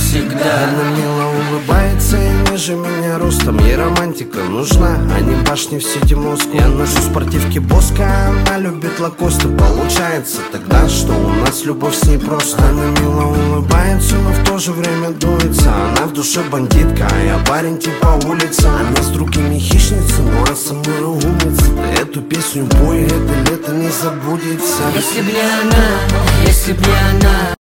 всегда. Она мило улыбается и ниже меня ростом. Ей романтика нужна, а не башни в сети Москвы. Я ношу спортивки Боска, она любит лакосты. Получается тогда, что у нас любовь с ней просто. Она мило улыбается, но в то же время дуется. Она в душе бандитка, а я парень типа улица. Она с другими хищница, ну а со мной умница. Ты эту песню пой, это лето не забудется. Если б не она, если б не она.